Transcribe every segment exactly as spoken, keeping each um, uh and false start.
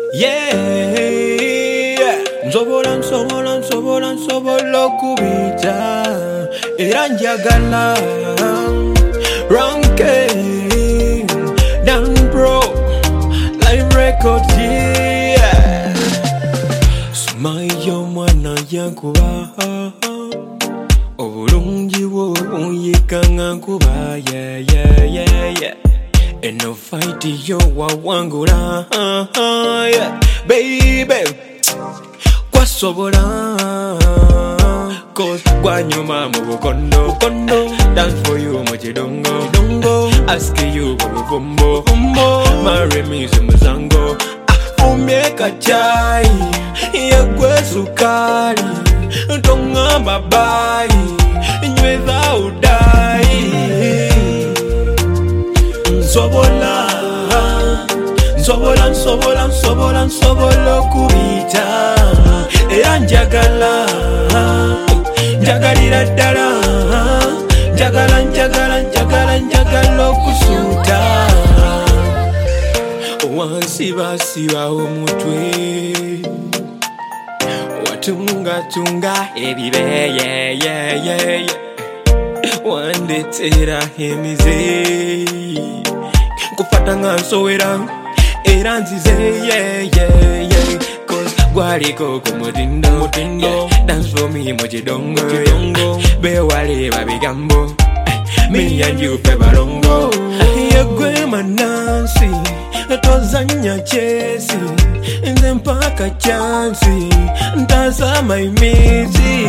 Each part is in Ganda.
Yeah, nsobola nsobola nsobola nsobola okubita era njagala ranking down bro live record yeah sumayo mwana yankuba obulungi bwo bunyikanga nkuba yeah yeah yeah yeah eno fight yo wawangula yeah baby kwasobola cause gwanyuma mu bukondo kondo dance for you mujidongo dongo ask you bubumbo umbo marry me muzango umeka chai yegwe sukari tonga babai nyweza udai nsobola nsobola nsobola nsobola nsobola okubita era njagala njagalira ddala njagala njagala njagala njagala okusuuta wansibasiba omutwe watungatunga ebibe yeah, yeah, yeah, yeah. wandetera emize kufata nga nsowera era nzize yeah, yeah, yeah. Cause gwaliko ku mutindo mutindo dance for me mujidongo mujidongo bewale babigambo me and you fe balongo yegwe manansi tozanya chesi nze mpaka chansi ntazama imizi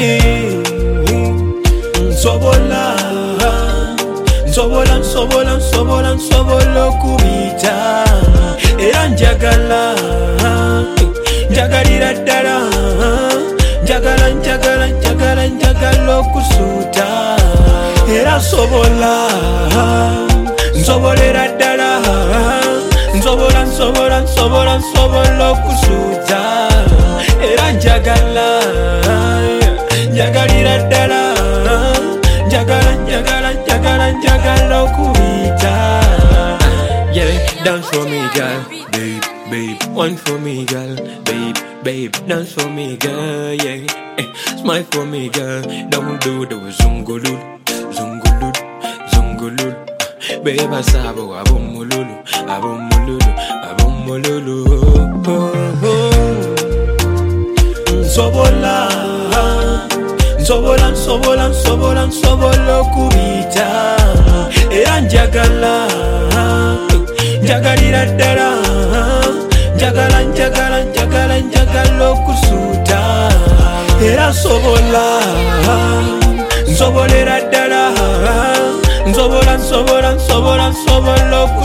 nsobola nsobola nsobola nsobola nsobola okubita era njagala njagalira ddala njagala njagala njagala njagala okusuuta era nsobola nsobolera ddala nsobola nsobola nsobola nsobola okusuuta era njagala njagalira ddala njagala njagala njagala njagala okubita yeah dance for me girl babe babe one for me girl babe babe dance for me girl yeah eh, smile for me girl don't do the zungulud zungulud zungulud babe asabo abomululu abomululu abomululu oh, oh, oh. nsobola nsobola nsobola nsobola nsobola okubita era njagala njagalira ddala njagala njagala njagala njagala okusuuta era nsobola nsobolera ddala nsobola nsobola nsobola nsobola